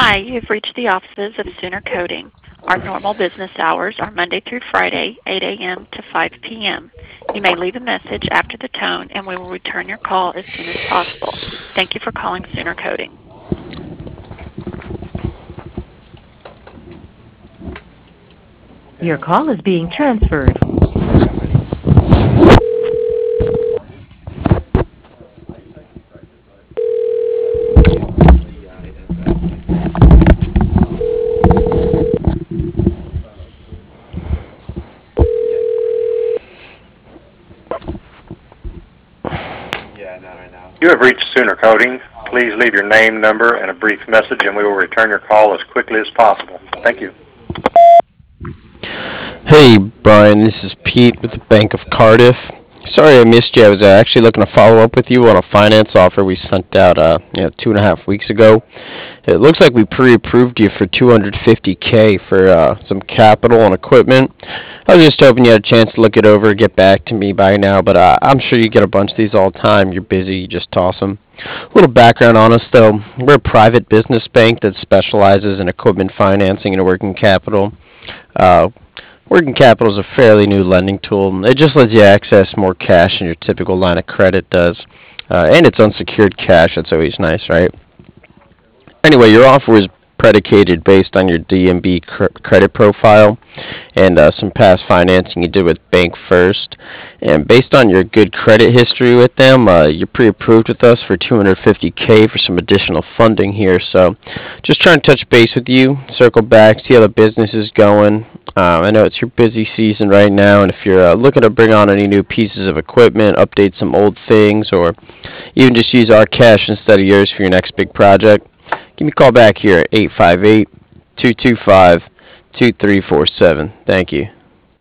Hi, you've reached the offices of Sooner Coding. Our normal business hours are Monday through Friday, 8 a.m. to 5 p.m. You may leave a message after the tone, and we will return your call as soon as possible. Thank you for calling Sooner Coding. Your call is being transferred. You have reached Sooner Coding. Please leave your name, number, and a brief message, and we will return your call as quickly as possible. Thank you. Hey, Brian, this is Pete with the Bank of Cardiff. Sorry I missed you. I was actually looking to follow up with you on a finance offer we sent out 2.5 weeks ago. It looks like we pre-approved you for 250K for some capital and equipment. I was just hoping you had a chance to look it over, get back to me by now, but I'm sure you get a bunch of these all the time. You're busy, you just toss them. A little background on us, though. We're a private business bank that specializes in equipment financing and working capital. Uh, Working capital is a fairly new lending tool. It just lets you access more cash than your typical line of credit does. And it's unsecured cash. That's always nice, right? Anyway, your offer is predicated based on your DMB credit profile and some past financing you did with Bank First. And based on your good credit history with them, you're pre-approved with us for 250K for some additional funding here. So just trying to touch base with you, circle back, see how the business is going. I know it's your busy season right now, and if you're looking to bring on any new pieces of equipment, update some old things, or even just use our cash instead of yours for your next big project, give me a call back here at 858 225 2347. Thank you.